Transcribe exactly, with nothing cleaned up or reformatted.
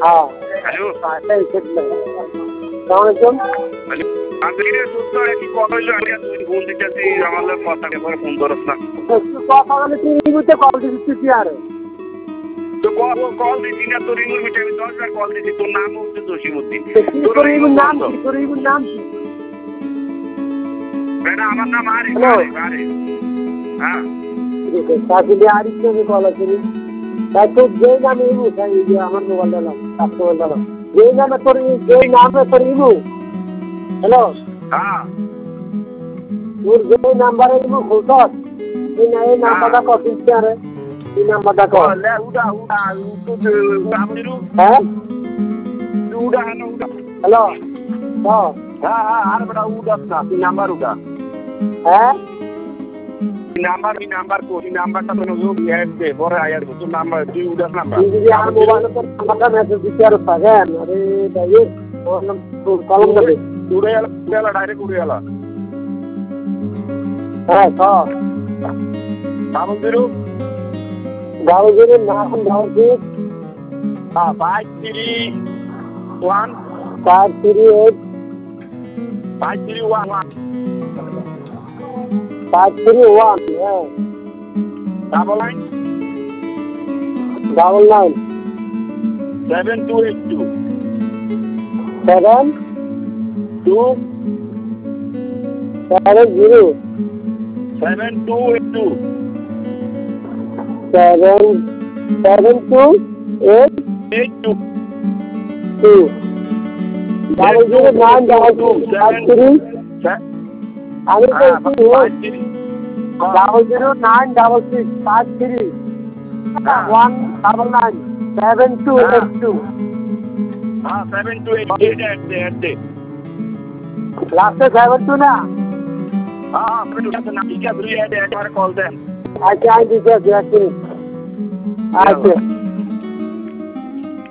हाँ हेलो सही सेट में सलाम আজকে সুস্থ কি কথা হইলো আমি তুই ফোন দিতেছি আমার লোক কথা করে ফোন করছ না কথা বলে তুই ইমুতে কল দিছিস কি আর তো কল কল দিছি না তোর ইমুর মিটে আমি দশ বার কল দিছি তোর নাম হচ্ছে জসিমউদ্দিন তোর ইমুর নাম কি তোর ইমুর নাম কি বেটা আমার নাম আরে আরে হ্যাঁ তাহলে আরিফ কে কল আছে তাই তো যে নাম ইমু তাই যে আমার মোবাইল দিলাম আপনার মোবাইল দিলাম যে নাম তোর যে নাম তোর ইমু হ্যালো হ্যাঁ তোর যে নাম্বারে ইমু খুলছস এই না এই নাম্বারটা কত দিতে আরে এই নাম্বারটা কত লে উড়া উড়া তো নাম দিরু হ্যাঁ উড়া না উড়া হ্যালো হ্যাঁ হ্যাঁ হ্যাঁ আর বড় উড়া না কি নাম্বার উড়া হ্যাঁ নাম্বার কি নাম্বার কোই নাম্বারটা তো নো বিহেভ দে পরে আয়ার তো নাম্বার তুই উড়া নাম্বার যদি আর মোবাইলে তোর নাম্বারটা মেসেজ দিতে আর পাগেন আরে ভাই ওর নাম কলম দেবে উড়ে এলা উড়ে ডাইরেক্ট উড়ে এলা হ্যাঁ তো ডাবল জিরো ডাবল জিরো নাম ডাবল সিক্স হ্যাঁ five three one five three eight five three one one five three one হ্যাঁ double nine double nine seven two eight two seven two seven zero seven two eight two seven seven two eight eight two two double zero nine double two five three আমি বলছি double zero nine double six five three one double nine seven two eight two হ্যাঁ seven two eight eight এট দে এট দে লাস্টে seven two না হ্যাঁ সেভেন টু না ঠিক আছে দুই এট এট আর কল দেন আচ্ছা আমি দিচ্ছি এক মিনিট আচ্ছা